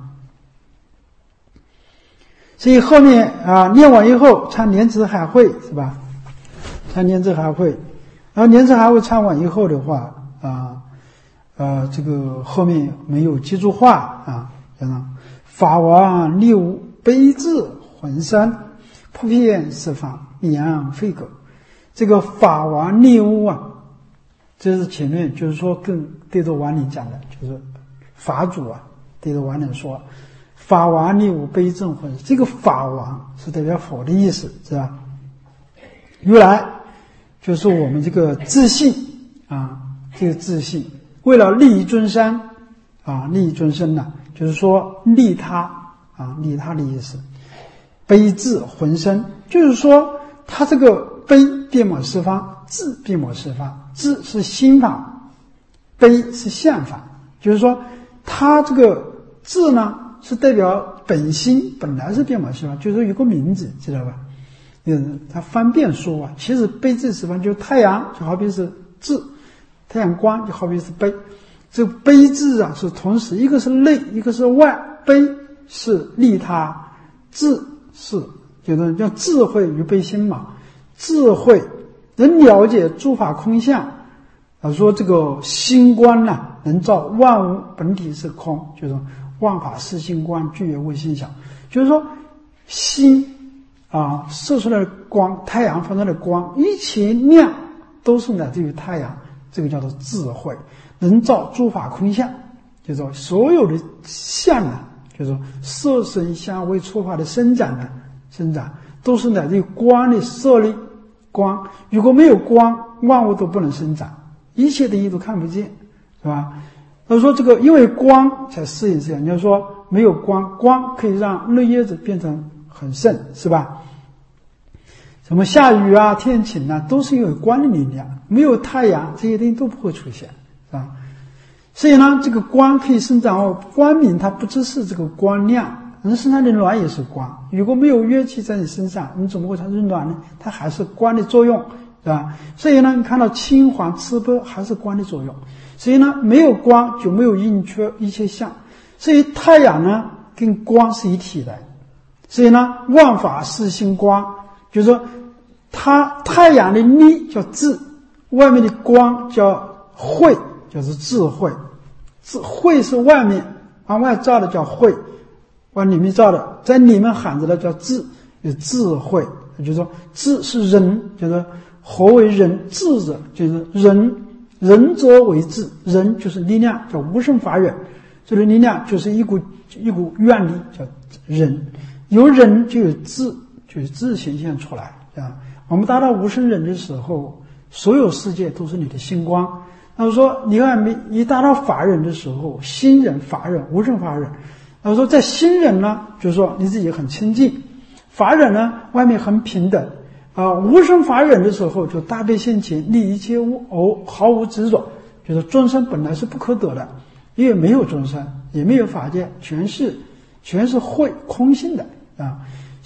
所以后面念完以后唱莲池海会，是吧？唱莲池海会，然后莲池海会唱完以后的话这个后面没有记住话法王力无悲智浑身，普遍十方名扬非狗。这个法王力无这是前面就是说跟地藏王领讲的，就是法主地藏王领说法王力无悲智浑身，这个法王是代表佛的意思，是吧？如来就是我们这个自信这个自信为了利益众生利益众生就是说利他利他的意思。悲智浑身就是说他这个悲遍满十方，智遍满十方，智是心法，悲是相法，就是说他这个智是代表本心本来是遍满十方，就是说有个名字，知道吧？他方便说其实悲智十方就是太阳，就好比是智，太阳光就好比是悲。这个悲智是同时，一个是内，一个是外。悲是利他，智是就是叫智慧与悲心嘛。智慧能了解诸法空相，说这个心观能照万物本体是空，就是说万法是心观，具有为心想，就是说心射出来的光，太阳发出来的光，一切亮都是来自于太阳，这个叫做智慧，能照诸法空相，就是说所有的相就是说色声香味触法的生长都是来自于光的设立。光如果没有光，万物都不能生长，一切的意都看不见，是吧？他说这个因为光才适应这样，你要说没有光，光可以让绿叶子变成很盛，是吧？什么下雨天晴都是因为光的力量，没有太阳这些东西都不会出现，是吧？所以这个光可以生长光明，它不只是这个光亮，人身上的暖也是光。如果没有乐器在你身上，你怎么会产生暖呢？它还是光的作用，是吧？所以你看到青黄赤白还是光的作用。所以没有光就没有一切相。所以太阳跟光是一体的。所以万法是心光，就是说太阳的力叫智，外面的光叫慧，就是智慧。慧是外面往外照的叫慧，往里面照的在里面喊着的叫智，有智慧。就是说智是人，就是何为人？智者就是人者为智，人就是力量，叫无生法忍。这个力量就是一股愿力，叫忍。有忍就有智，就是智显现出来我们达到无生忍的时候，所有世界都是你的星光。那我说你看你达到法忍的时候，心忍法忍无生法忍。那我说在心忍就是说你自己很清净，法忍外面很平等无生法忍的时候，就大悲现前，利一切毫无执着，就是众生本来是不可得的，因为没有众生，也没有法界，全是慧空性的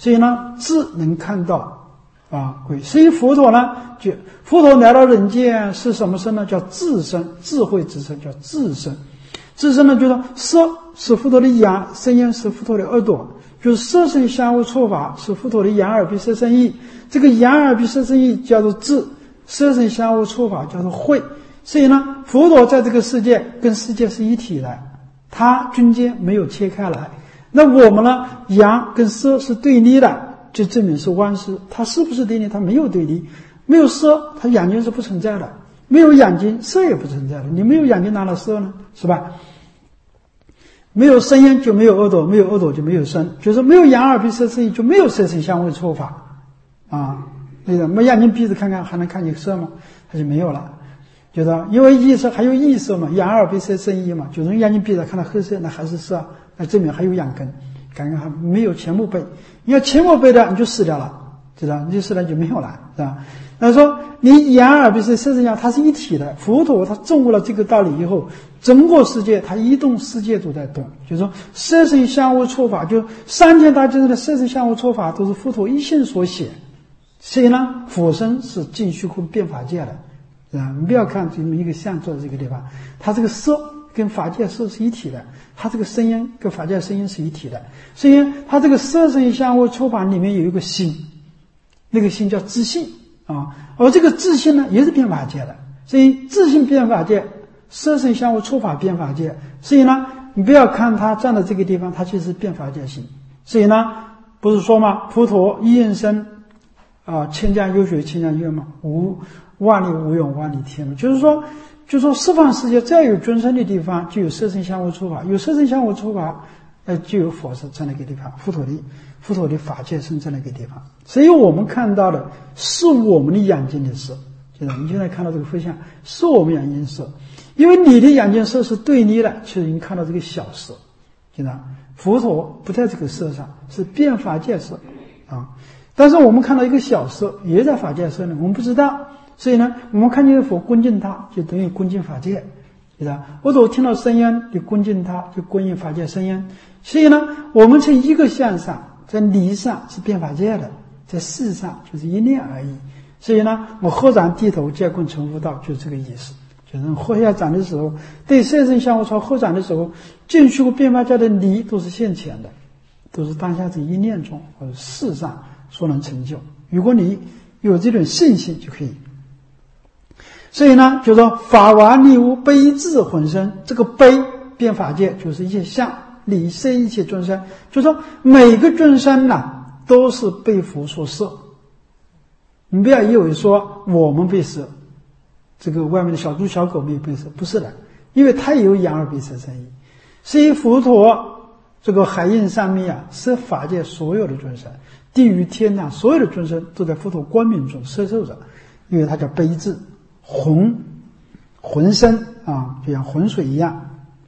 所以呢，智能看到鬼。所以佛陀呢，佛陀来到人间是什么身呢？叫智身，智慧之身，叫智身。智身呢，就是说色是佛陀的眼，声音是佛陀的耳朵，就是色声香味触法是佛陀的眼耳鼻舌身意。这个眼耳鼻舌身意叫做智，色声香味触法叫做慧。所以呢，佛陀在这个世界跟世界是一体的，它中间没有切开来。那我们呢，眼跟色是对立的，就证明是妄事。它是不是对立？它没有对立。没有色，它眼睛是不存在的；没有眼睛，色也不存在的。你没有眼睛哪来色呢？是吧？没有声音就没有耳朵，没有耳朵就没有声，就是没有眼耳鼻舌身意就没有色声香味触法那个没眼睛闭着看看还能看见色吗？它就没有了。就是因为意识还有意识嘛，眼耳鼻舌身意嘛，就是眼睛闭着看到黑色，那还是色，那证明还有眼根，感觉还没有前目背。你要前目背的，你就死掉了，知道？你就死了就没有了，是吧？那说你眼耳鼻舌身意它是一体的，佛陀他证悟了这个道理以后，整个世界它一动，世界都在动。就是说色声香味触法，就三千大经的色声香味触法都是佛陀一心所写。所以呢，佛身是尽虚空变法界的。你不要看这么一个像坐在这个地方，它这个色跟法界色是一体的，它这个声音跟法界声音是一体的。所以它这个色声香味触法里面有一个心，那个心叫自性而这个自性呢也是变法界的。所以自性变法界，色声香味触法变法界。所以呢，你不要看它站在这个地方，它其实是变法界心。所以呢，不是说嘛，佛陀一应身千家有水千家月嘛，万里无永万里天嘛，就是说十方世界只要有众生的地方，就有色声香味触法，有色声香味触法，就有佛身在那个地方，佛陀的法界身在那个地方。所以我们看到的是我们的眼睛的色，就是你现在看到这个佛像是我们眼睛色，因为你的眼睛色是对立的，其实你看到这个小色，知道？佛陀不在这个色上，是变法界色但是我们看到一个小色也在法界色呢，我们不知道。所以呢，我们看见佛恭敬他，就等于恭敬法界，知道？或者我听到声音，就恭敬他，就恭敬法界声音。所以呢，我们从一个相上，在理上是变法界的，在事上就是一念而已。所以呢，我合掌低头皆共成佛道，就是这个意思。就是合下掌的时候，对色声香味触合掌的时候，尽虚空变法界的理都是现前的，都是当下这一念中或者事上所能成就。如果你有这种信心就可以。所以呢，就说法王利无悲智混身，这个悲变法界就是一切相，理摄一切众生，就说每个众生都是被佛所摄。你不要以为说我们被摄，这个外面的小猪小狗没有被摄，不是的，因为他也有眼耳鼻舌身意。所以佛陀这个海印上面摄法界所有的众生，地狱天堂所有的众生都在佛陀光明中摄受着，因为它叫悲智。浑身就像浑水一样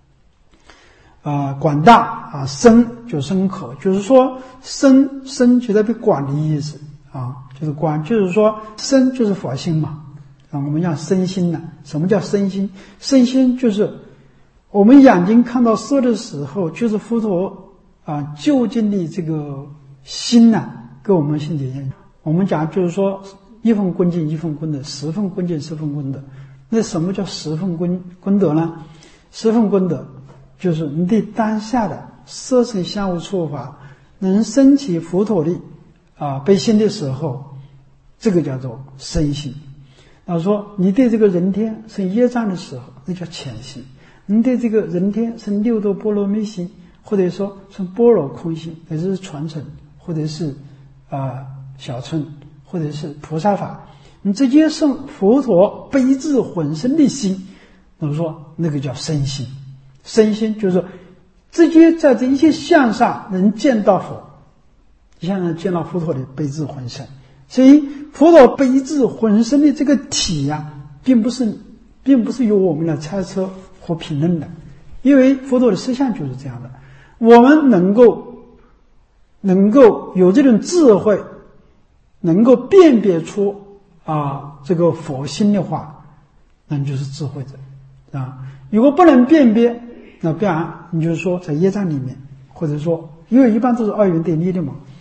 广大深就深刻，就是说深就在被广的意思就是广，就是说深就是佛心嘛我们讲身心什么叫身心？身心就是我们眼睛看到色的时候，就是佛陀究竟的这个心跟我们心体一样。我们讲就是说一分恭敬一分功德，十分恭敬十分功德。那什么叫十分功德呢？十分功德就是你对当下的色声香味触法能升起佛陀的悲心的时候，这个叫做身心。然后说你对这个人天生业障的时候，那叫浅心。你对这个人天生六度波罗蜜心，或者说生般若空心，也就是传承，或者是小乘，或者是菩萨法，你直接生佛陀悲智混身的心，那么说那个叫身心。身心就是直接在这一切相上能见到佛，像见到佛陀的悲智混身。所以佛陀悲智混身的这个体并不是由我们来猜测或评论的，因为佛陀的实相就是这样的。我们能够有这种智慧，能够辨别出这个佛心的话，那就是智慧者如果不能辨别，那不然你就是说在业障里面，或者说因为一般都是二元对立的嘛，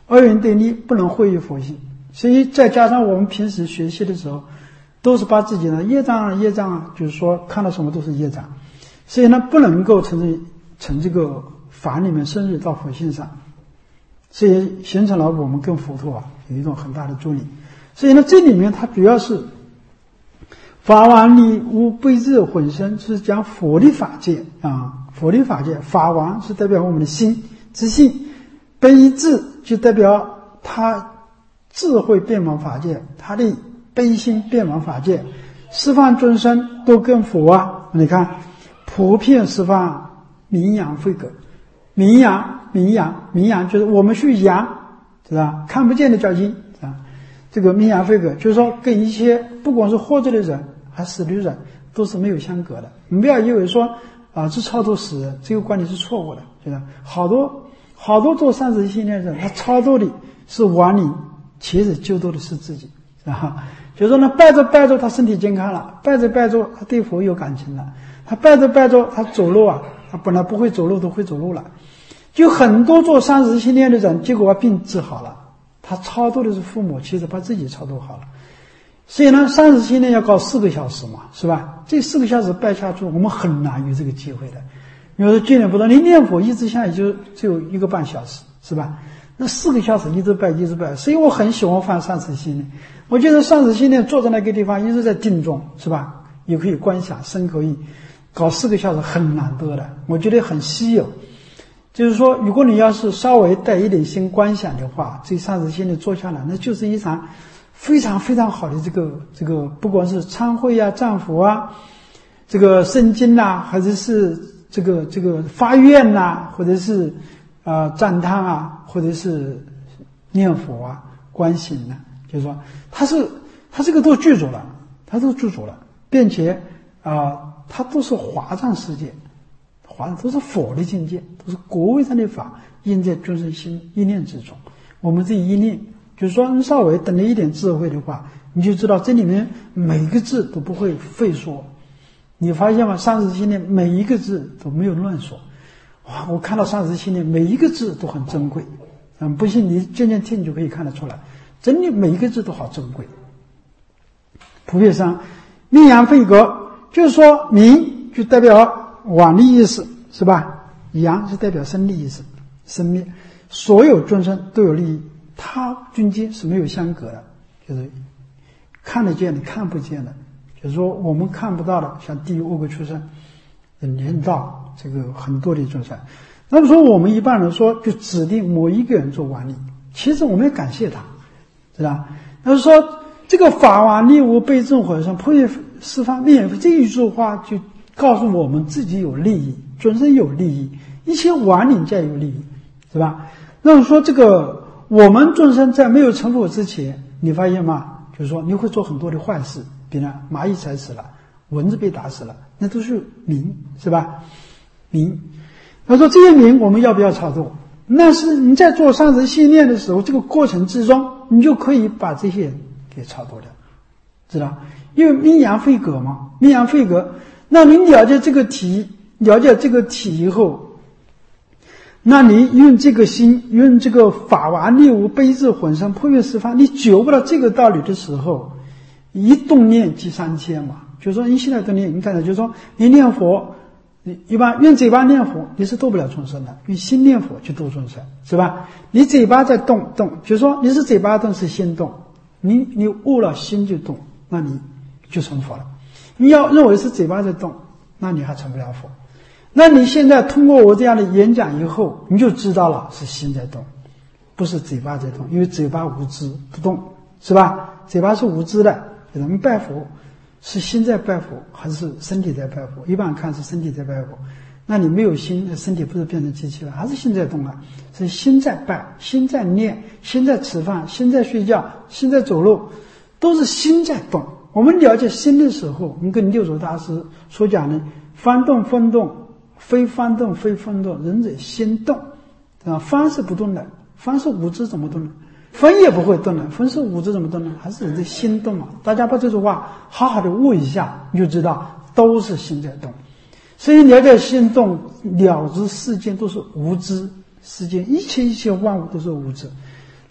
二元对立不能会于佛性。所以再加上我们平时学习的时候，都是把自己的业障就是说看到什么都是业障，所以呢不能够从这个法里面深入到佛性上，所以形成了我们跟佛陀有一种很大的助力。所以呢这里面它主要是法王力无悲智混生，是讲佛的法界佛的法界。法王是代表我们的心之性，悲智就代表他智慧遍满法界，他的悲心遍满法界。十方众生都跟佛你看普遍十方名扬慧格，名扬就是我们去扬，是吧？看不见的叫因这个名扬慧格就是说跟一些不光是活着的人还死的人都是没有相隔的。你不要以为说是超度死人，这个观点是错误的。就是好多做善知识训练的人，他超度的是亡灵，其实救度的是自己就是说呢拜着他身体健康了，拜着他对佛有感情了，他拜着他走路他本来不会走路都会走路了。就很多做善知识训练的人，结果病治好了，他超度的是父母，其实把自己超度好了。所以呢善知识训练要搞4个小时嘛，是吧？这4个小时拜下去，我们很难有这个机会的。比如说经典不多，你念佛一直下也就只有1个半小时，是吧？那4个小时一直拜，所以我很喜欢放善知识训练。我觉得善知识训练坐在那个地方一直在定中，是吧？也可以观想身口意，搞4个小时很难得的，我觉得很稀有。就是说如果你要是稍微带一点心观想的话，这善知识训练做下来，那就是一场非常非常好的这个不管是参会赞佛这个诵经或者是这个发愿或者是赞叹或者是念佛观行就是说他这个都具足了，并且他都是华藏世界，都是佛的境界，都是国位上的法，印在众生心一念之中。我们这一念就是说你稍微等了一点智慧的话，你就知道这里面每个字都不会废说。你发现吗？善知识训练每一个字都没有乱说。我看到善知识训练每一个字都很珍贵。不信你渐渐听就可以看得出来，真的每一个字都好珍贵。普遍上名扬慧格就是说名就代表往利意识，是吧？扬是代表生利意识，生灭所有众生都有利益，他均间是没有相隔的，就是看得见的看不见的，就是说我们看不到的，像地狱恶鬼畜生连到这个很多的众生。那么说我们一般人说就指定某一个人做王力，其实我们要感谢他，是吧？那是说这个法王力无悲众混生普遍十方面，这一句话就告诉我们自己有利益，众生有利益，一切亡灵皆有利益，是吧？那么说这个我们众生在没有成佛之前，你发现吗？就是说你会做很多的坏事，比如蚂蚁踩死了，蚊子被打死了，那都是名，是吧？名。他说这些名我们要不要超度？那是你在做善知识训练的时候，这个过程之中你就可以把这些人给超度掉，知道？因为名扬慧格嘛，名扬慧格，那你了解这个题以后，那你用这个心，用这个法王力无悲智混生普遍十方，你觉悟到这个道理的时候，一动念即3000嘛。就是说你现在动念，你看到就是说你念佛，你一般用嘴巴念佛你是度不了众生的，用心念佛去度众生，是吧？你嘴巴在动，就是说你是嘴巴动是心动，你悟了心就动，那你就成佛了。你要认为是嘴巴在动，那你还成不了佛。那你现在通过我这样的演讲以后，你就知道了是心在动，不是嘴巴在动，因为嘴巴无知不动，是吧？嘴巴是无知的。我们拜佛是心在拜佛还是身体在拜佛？一般看是身体在拜佛，那你没有心，身体不是变成机器了，还是心在动啊？是心在拜，心在念，心在吃饭，心在睡觉，心在走路，都是心在动。我们了解心的时候，我们跟六祖大师所讲的翻动风动，非翻动非风动，人者心动，翻是不动的，翻是无知怎么动的？风也不会动的，风是无知怎么动的？还是人的心动嘛？大家把这句话好好的悟一下，你就知道都是心在动。所以了解心动，了知世间都是无知，世间一切万物都是无知。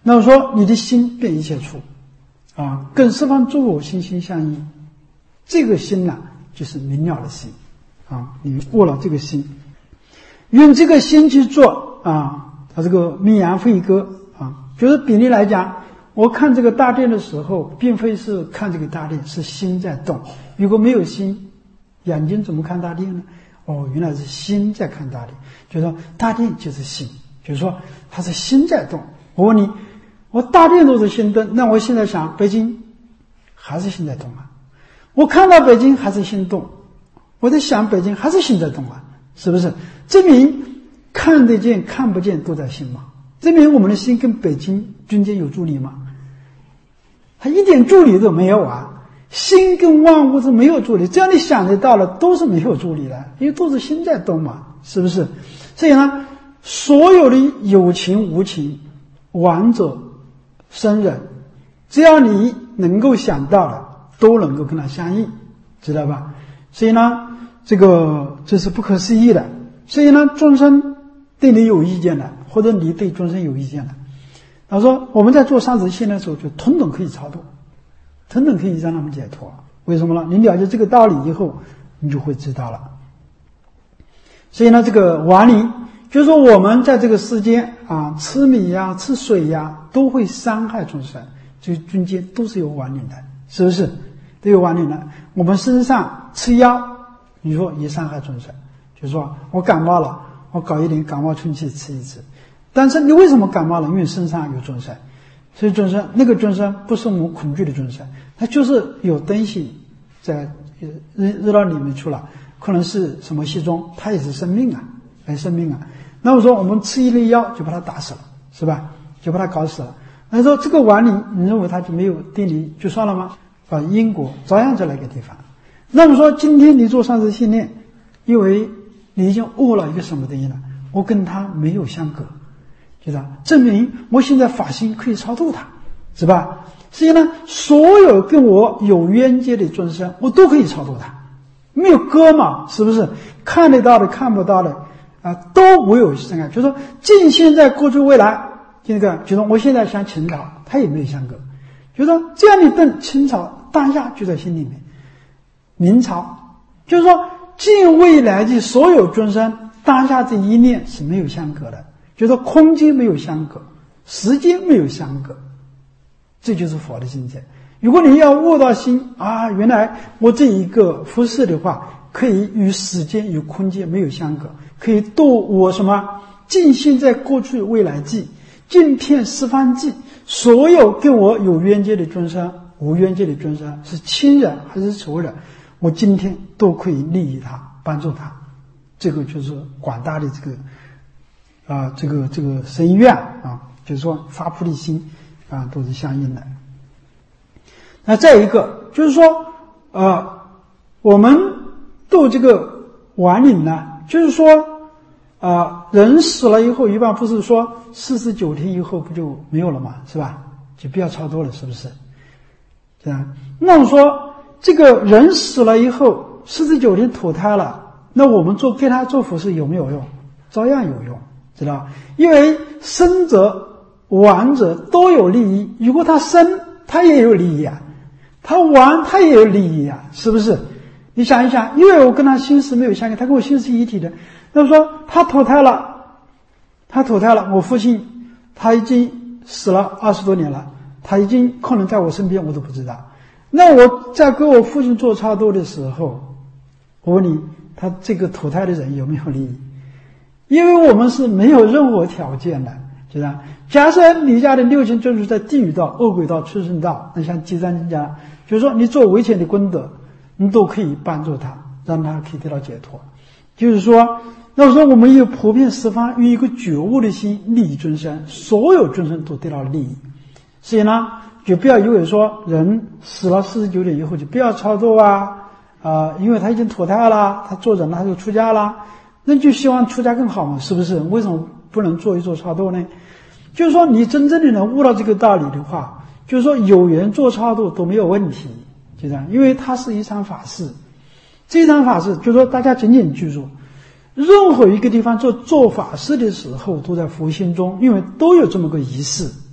那么说你的心变一切处跟十方诸我心心相应，这个心呢就是明了的心你悟了这个心，用这个心去做他这个名扬会歌就是比例来讲，我看这个大殿的时候，并非是看这个大殿，是心在动。如果没有心，眼睛怎么看大殿呢？原来是心在看大殿，就是说大殿就是心，就是说它是心在动。我问你，我大殿都是心动，那我现在想北京还是心在动我看到北京还是心动，我在想北京还是心在动是不是？证明看得见看不见都在心嘛。证明我们的心跟北京中间有助力吗？它一点助力都没有心跟万物是没有助力，只要你想得到了都是没有助力的，因为都是心在动嘛，是不是？所以呢，所有的有情无情，亡者生人，只要你能够想到的都能够跟它相应，知道吧？所以呢，这是不可思议的。所以呢，众生对你有意见的，或者你对众生有意见的，他说我们在做三十线的时候就统统可以超度，统统可以让他们解脱。为什么呢？你了解这个道理以后你就会知道了。所以呢，这个亡灵就是说我们在这个世间吃米吃水都会伤害众生，这个中间都是有亡灵的，是不是？都有亡灵的。我们身上吃药，你说也伤害众生，就是说我感冒了，我搞一点感冒春气吃一吃，但是你为什么感冒了？因为身上有众生，所以众生那个众生不是我们恐惧的众生，它就是有东西在热到里面去了，可能是什么细中，它也是生命生命那我说我们吃一类药就把它打死了，是吧？就把它搞死了。那说这个亡灵，你认为它就没有对你就算了吗？把因果照样在那个地方。那么说今天你做善知信念，因为你已经悟了一个什么东西了，我跟他没有相隔，就是证明我现在法心可以超度他，是吧？所以呢，所有跟我有冤结的众生，我都可以超度他，没有割嘛，是不是？看得到的看不到的都没有相干，就是说近现在过去未来，就是说我现在想秦朝，他也没有相隔，就是说这样的顿清朝当下就在心里面，明朝就是说近未来的所有众生当下这一念是没有相隔的，就是说空间没有相隔，时间没有相隔，这就是佛的境界。如果你要悟到心原来我这一个肤色的话，可以与时间与空间没有相隔，可以度我什么尽现在过去未来际，尽遍十方际，所有跟我有冤结的众生无冤结的众生，是亲人还是仇人，我今天都可以利益他帮助他。这个就是广大的这个深愿就是说发菩提心都是相应的。那再一个就是说我们度这个亡灵呢，就是说人死了以后，一般不是说49天以后不就没有了嘛，是吧？就不要超度了，是不是？这样，那我说这个人死了以后49天投胎了，那我们给他做佛事有没有用？照样有用，知道？因为生者亡者都有利益，如果他生他也有利益他亡他也有利益是不是？你想一想，因为我跟他心识没有相干，他跟我心识一体的，那么说他投胎了，我父亲他已经死了20多年了，他已经可能在我身边我都不知道。那我在给我父亲做超度的时候，我问你，他这个投胎的人有没有利益？因为我们是没有任何条件的，知道？假设你家的六亲眷属在地狱道、恶鬼道、畜生道，那像第三经讲，就是说你做维权的功德，你都可以帮助他，让他可以得到解脱。就是说，那说我们有普遍十方与一个觉悟的心利益众生，所有众生都得到利益。所以呢，就不要以为说人死了49天以后就不要超度因为他已经投胎了，他做人了，他就出家了，那就希望出家更好嘛，是不是？为什么不能做一做超度呢？就是说你真正的能悟到这个道理的话，就是说有缘做超度都没有问题，就这样，因为它是一场法事。这场法事就是说大家紧紧记住，任何一个地方做法事的时候都在佛心中，因为都有这么个仪式，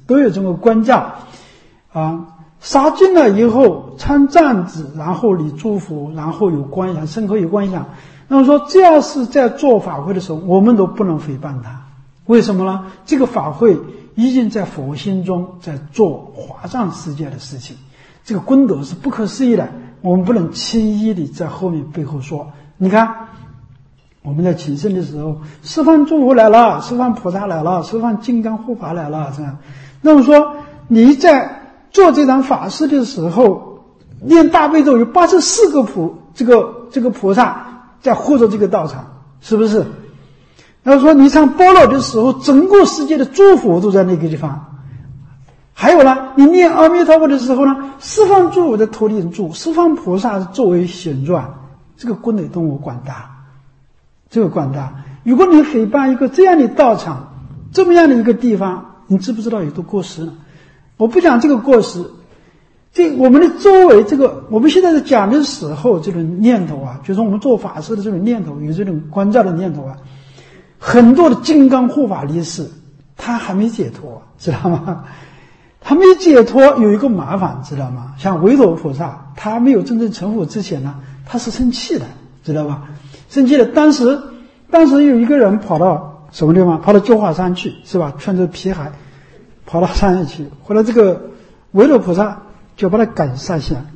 都有这么关照啊。杀尽了以后参赞子，然后你祝福，然后有观想，身后有观想。那么说，只要是在做法会的时候，我们都不能诽谤他。为什么呢？这个法会已经在佛心中在做华藏世界的事情，这个功德是不可思议的，我们不能轻易的在后面背后说。你看我们在请圣的时候，十方诸佛来了，十方菩萨来了，十方金刚护法来了，这样。那么说你在做这场法事的时候，念大悲咒有84个这个菩萨在护着这个道场，是不是？要说你唱般若的时候，整个世界的诸佛都在那个地方。还有呢，你念阿弥陀佛的时候呢，十方诸佛在头顶住，十方菩萨作为显转，这个功德多广大，这个广大。如果你诽谤一个这样的道场，这么样的一个地方，你知不知道有多过失呢？我不讲这个过失，我们的周围我们现在在讲的时候，这种念头啊，就是我们做法事的这种念头，有这种观照的念头啊，很多的金刚护法力士，他还没解脱，知道吗？他没解脱有一个麻烦，知道吗？像维陀菩萨，他没有真正成佛之前呢，他是生气的，知道吧？生气的。当时有一个人跑到什么地方？跑到鸠华山去，是吧？穿着皮骸跑到山上去，后来这个维陀菩萨就把他赶下山。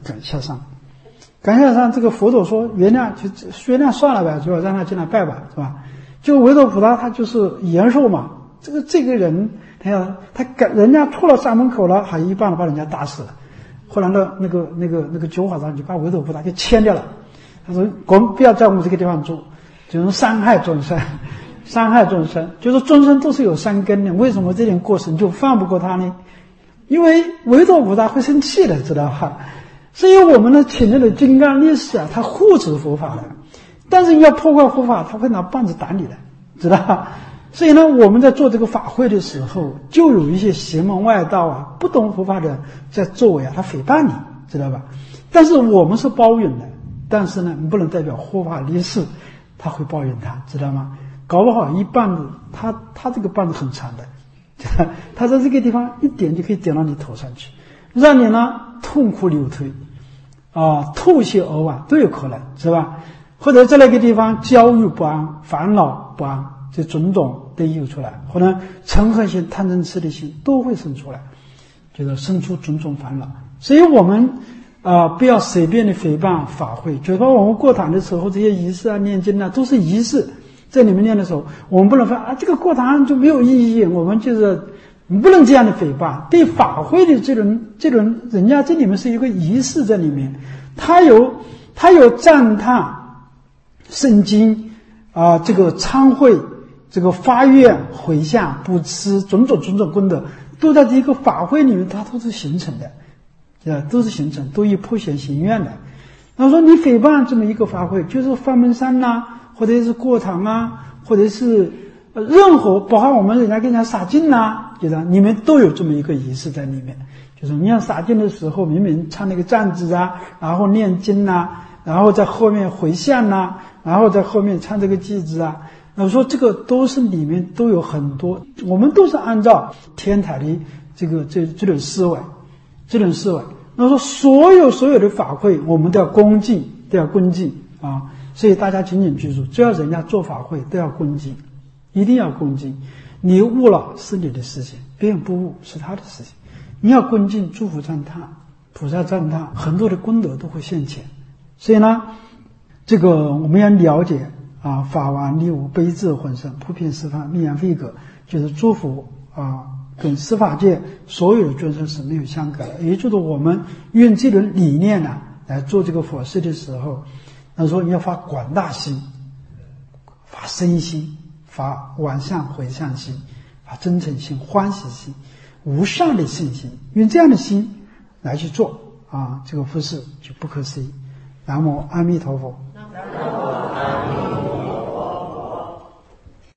这个佛陀说原谅算了呗，就让他进来拜吧，是吧？就维陀菩萨他就是延寿嘛，这个人他人家出了山门口了，还一半把人家打死了。后来那个鸠华山就把维陀菩萨给牵掉了。他说我们不要在我们这个地方住，就是伤害众生，就是众生都是有善根的，为什么这点过失就放不过他呢？因为维陀菩萨会生气的，知道吧？所以我们呢请那个金刚力士啊，他护持佛法的，但是你要破坏佛法，他会拿棒子打你的，知道吧？所以呢，我们在做这个法会的时候，就有一些邪门外道啊，不懂佛法的在作为啊，他诽谤你，知道吧？但是我们是包容的，但是呢，你不能代表护法力士他会抱怨他，知道吗？搞不好一棒子，他这个棒子很长的，他在这个地方一点就可以点到你头上去，让你呢痛哭流涕啊，吐血而亡都有可能，是吧？或者在那个地方焦虑不安、烦恼不安，这种种都有出来，或者嗔恨心、贪嗔痴的心都会生出来，就是生出种种烦恼。所以我们不要随便的诽谤法会，就是说我们过堂的时候，这些仪式啊、念经啊，都是仪式。在你们念的时候，我们不能说这个过堂就没有意义，我们就是不能这样的诽谤。对法会的这种人家这里面是一个仪式在里面，他有赞叹圣经啊，这个参会，这个发愿回向布施，种种功德都在这个法会里面，它都是形成的，都是形成，都以普显行愿的。那说你诽谤这么一个法会，就是梵门山呐，或者是过堂啊，或者是任何包括我们人家跟人家洒净呐，就是你们都有这么一个仪式在里面。就是你要洒净的时候，明明唱那个赞子啊，然后念经啊，然后在后面回向啊，然后在后面唱这个偈子啊。那说这个都是里面都有很多，我们都是按照天台的这种思维，那说所有的法会，我们都要恭敬啊！所以大家紧紧记住，只要人家做法会都要恭敬，一定要恭敬。你悟了是你的事情，别人不悟是他的事情。你要恭敬，诸佛赞叹，菩萨赞叹，很多的功德都会现前。所以呢，这个我们要了解啊，法王力无悲智混生，普遍十方密言慧格，就是诸佛啊。跟十法界所有的众生是没有相隔的，也就是我们用这种理念呢来做这个佛事的时候，那说你要发广大心，发身心，发往上回向心，发真诚心、欢喜心、无上的信心，用这样的心来去做啊，这个佛事就不可思议。南无阿弥陀佛。南无阿弥陀佛。